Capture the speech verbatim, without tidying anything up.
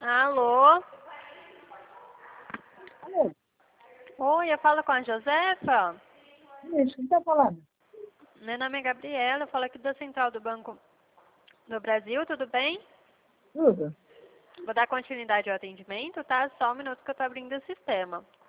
Alô? Alô? Oi, eu falo com a Josefa? Isso, quem tá falando? Meu nome é Gabriela, eu falo aqui da Central do Banco do Brasil, tudo bem? Tudo. Vou dar continuidade ao atendimento, tá? Só um minuto que eu tô abrindo o sistema.